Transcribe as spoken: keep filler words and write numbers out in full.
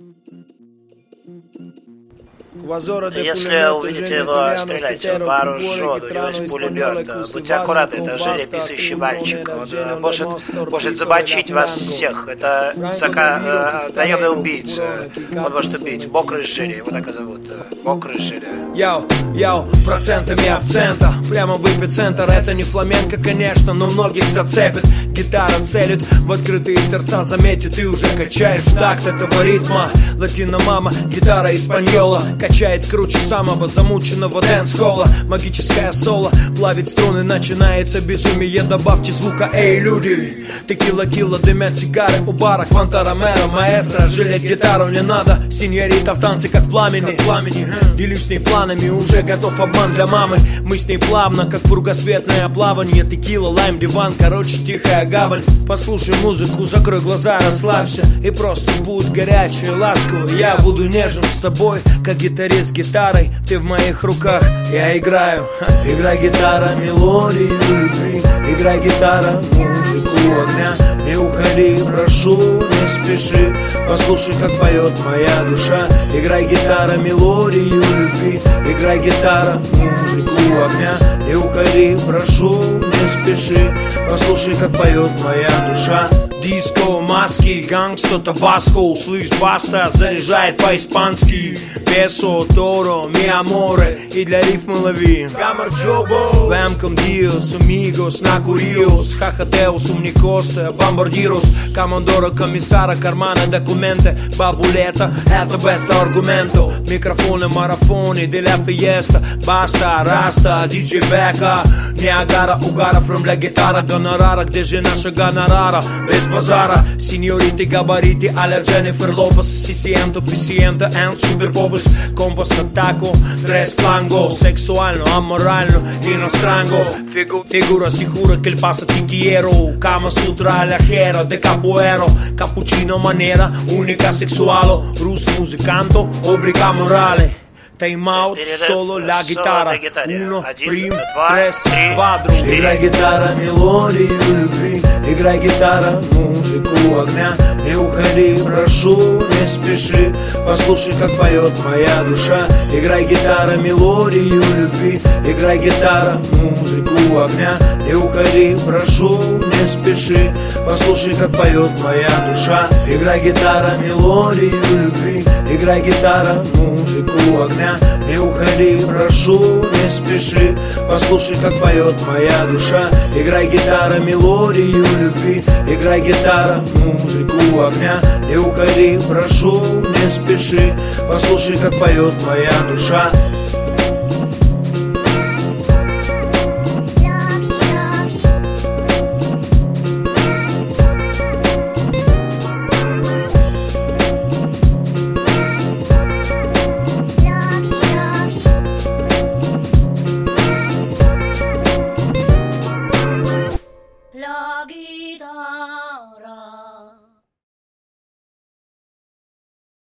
Если увидите его, стреляйте, вооружен, у него есть пулемет. Будьте аккуратны, это жереписающий мальчик. Он может, может забочить вас всех. Это зака... э, наемный убийца. Он может убить. Мокрый жири, его так и зовут. Мокрый жири. Яу, яу, процентами акцента прямо в эпицентр. Это не фламенко, конечно, но многих зацепит. Гитара целит в открытые сердца. Заметьте, ты уже качаешь в такт этого ритма. Латино-мама, гитара испаньола качает круче самого замученного дэнс-холла. Магическое соло плавит струны, начинается безумие. Добавьте звука, эй, люди. Текила-кила, дымят сигары у бара. Квантаромеро, маэстро, жилет гитару не надо. Синьорита в танце, как в пламени, как в пламени. Делюсь с ней планами, уже готов обман для мамы. Мы с ней плавно, как кругосветное плавание. Текила, лайм, диван, короче, тихая гавань. Послушай музыку, закрой глаза, расслабься. И просто будь горячий, ласковый. Я буду нежен с тобой, как гитарист с гитарой. Ты в моих руках, я играю. Играй гитара, мелодию любви. Играй гитара, музыку огня. Не уходи, прошу, не спеши. Послушай, как поет моя душа. Играй гитара, мелодию любви. Играй гитара, музыку огня. Не уходи, прошу, не спеши. Послушай, как поет моя душа. Диско, маски, гангста, табаско. Услышь, баста, заряжает по-испански. Песо, торо, ми аморе. И для рифмы лови Камарджобо. Вемком диос, амигос, накуриос. Хахатеос, умникоста, бомбардирос. Командора, комиссара, кармана, документы. Бабулета, это беста аргументо. Микрофоны, марафоны, деля фиеста. Баста, раста, диджей Бека. Ниагара, угара, фром для гитара, гонорара. Где же наша гонорара? Без базара. Синьориты, габариты, а-ля Дженнифер Лопес. Сисиенто, писиенто, and супербобус. Компас, атаку, трес, фланго. Сексуально, аморально, иностранго. Фигу, фигура, сихура, che il passa ti quiero. Kama Sutra, la hero, de capoeiro. Cappuccino, maniera, unica sexualo. Russo, musicanto, obbliga morale. Time out, solo la chitarra. Uno, primo, tres, quattro. Играй гитара, мелодию любви. Играй гитара, музыку огня. Не уходи, прошу, не спеши. Послушай, как поет моя душа. Играй гитара, мелодию любви. Играй гитара, музыку огня. Не уходи, прошу, не спеши. Послушай, как поет моя душа. Играй гитара, мелодию любви. Играй гитара, музыку огня. Не уходи, прошу, не спеши. Послушай, как поет моя душа. Играй гитара, мелодию любви. Играй гитара, музыку огня. Не уходи, прошу, не спеши. Послушай, как поет моя душа.